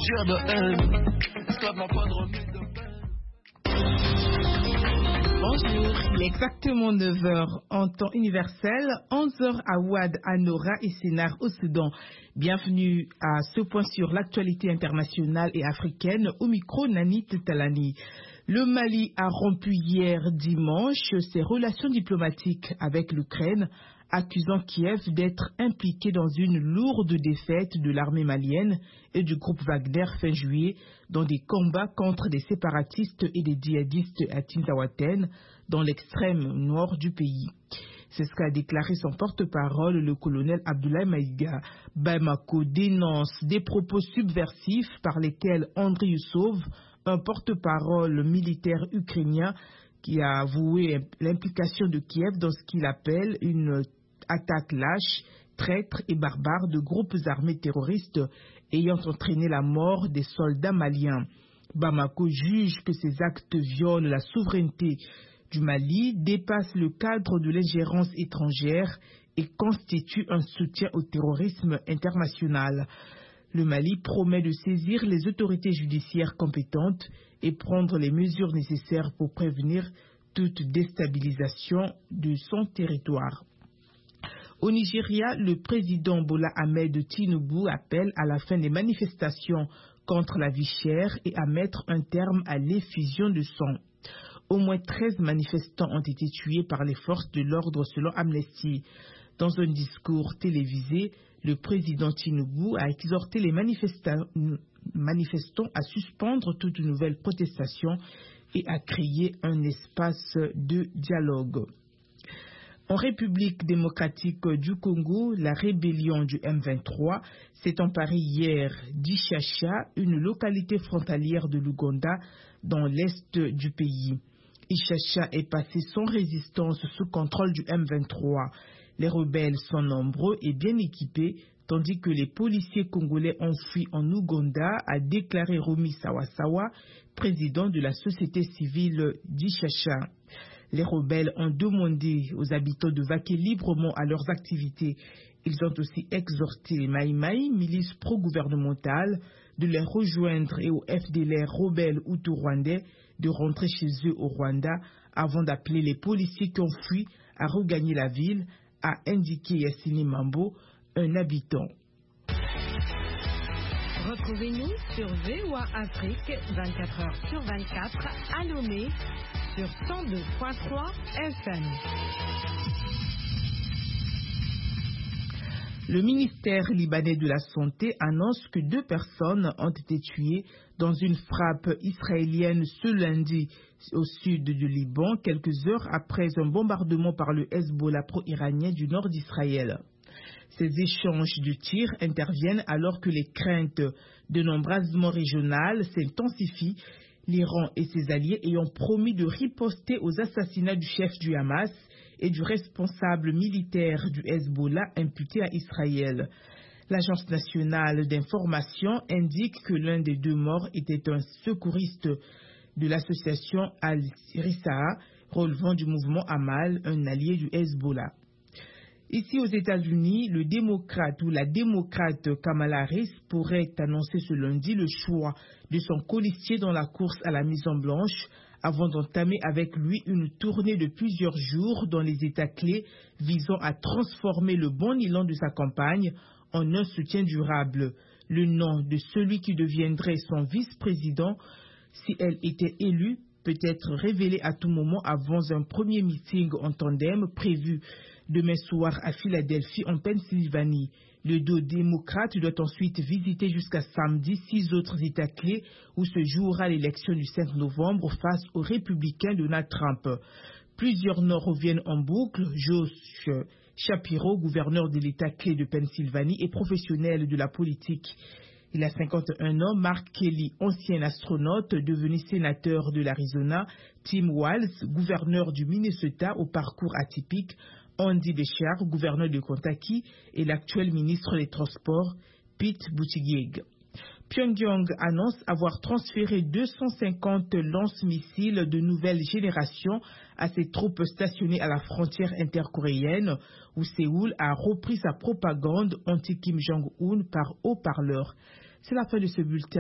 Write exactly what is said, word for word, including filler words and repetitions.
bouger de haine. Esclave n'a pas de remise de Bonjour, il est exactement neuf heures en temps universel, onze heures à Ouad, à Nora et Sénar au Soudan. Bienvenue à ce point sur l'actualité internationale et africaine au micro Nanit Talani. Le Mali a rompu hier dimanche ses relations diplomatiques avec l'Ukraine, accusant Kiev d'être impliqué dans une lourde défaite de l'armée malienne et du groupe Wagner fin juillet dans des combats contre des séparatistes et des djihadistes à Tinzaouaten, dans l'extrême nord du pays. C'est ce qu'a déclaré son porte-parole, le colonel Abdoulaye Maïga. Bamako dénonce des propos subversifs par lesquels Andriy Youssov, un porte-parole militaire ukrainien, qui a avoué l'implication de Kiev dans ce qu'il appelle une attaque lâche, traître et barbare de groupes armés terroristes ayant entraîné la mort des soldats maliens. Bamako juge que ces actes violent la souveraineté du Mali, dépassent le cadre de l'ingérence étrangère et constituent un soutien au terrorisme international. Le Mali promet de saisir les autorités judiciaires compétentes et prendre les mesures nécessaires pour prévenir toute déstabilisation de son territoire. Au Nigeria, le président Bola Ahmed Tinubu appelle à la fin des manifestations contre la vie chère et à mettre un terme à l'effusion de sang. Au moins treize manifestants ont été tués par les forces de l'ordre selon Amnesty. Dans un discours télévisé, le président Tinubu a exhorté les manifestants à suspendre toute nouvelle protestation et à créer un espace de dialogue. En République démocratique du Congo, la rébellion du M vingt-trois s'est emparée hier d'Ishasha, une localité frontalière de l'Ouganda dans l'est du pays. Ishasha est passé sans résistance sous contrôle du M vingt-trois. Les rebelles sont nombreux et bien équipés, tandis que les policiers congolais ont fui en Ouganda, a déclaré Romi Sawasawa, président de la société civile d'Ishasha. Les rebelles ont demandé aux habitants de vaquer librement à leurs activités. Ils ont aussi exhorté les Maïmaï, milices pro-gouvernementales, de les rejoindre et aux F D L R rebelles hutu-rwandais de rentrer chez eux au Rwanda avant d'appeler les policiers qui ont fui à regagner la ville, a indiqué Yassine Mambo, un habitant. Retrouvez-nous sur V O A Afrique vingt-quatre heures sur vingt-quatre à Lomé sur cent deux point trois F M. Le ministère libanais de la Santé annonce que deux personnes ont été tuées dans une frappe israélienne ce lundi au sud du Liban, quelques heures après un bombardement par le Hezbollah pro-iranien du nord d'Israël. Ces échanges de tirs interviennent alors que les craintes d'un embrasement régional s'intensifient, l'Iran et ses alliés ayant promis de riposter aux assassinats du chef du Hamas et du responsable militaire du Hezbollah imputé à Israël. L'Agence nationale d'information indique que l'un des deux morts était un secouriste de l'association Al-Risa'a, relevant du mouvement Amal, un allié du Hezbollah. Ici aux États-Unis, le démocrate ou la démocrate Kamala Harris pourrait annoncer ce lundi le choix de son colistier dans la course à la Maison Blanche avant d'entamer avec lui une tournée de plusieurs jours dans les États clés visant à transformer le bon élan de sa campagne en un soutien durable. Le nom de celui qui deviendrait son vice-président, si elle était élue, peut être révélé à tout moment avant un premier meeting en tandem prévu demain soir à Philadelphie, en Pennsylvanie. Le duo démocrate doit ensuite visiter jusqu'à samedi six autres États clés où se jouera l'élection du cinq novembre face aux républicains Donald Trump. Plusieurs noms reviennent en boucle. Josh Shapiro, gouverneur de l'État clé de Pennsylvanie et professionnel de la politique. Il a cinquante et un ans. Mark Kelly, ancien astronaute, devenu sénateur de l'Arizona. Tim Walz, gouverneur du Minnesota au parcours atypique. Andy Béchard, gouverneur de Kentucky, et l'actuel ministre des Transports, Pete Buttigieg. Pyongyang annonce avoir transféré deux cent cinquante lance-missiles de nouvelle génération à ses troupes stationnées à la frontière intercoréenne, où Séoul a repris sa propagande anti-Kim Jong-un par haut-parleur. C'est la fin de ce bulletin.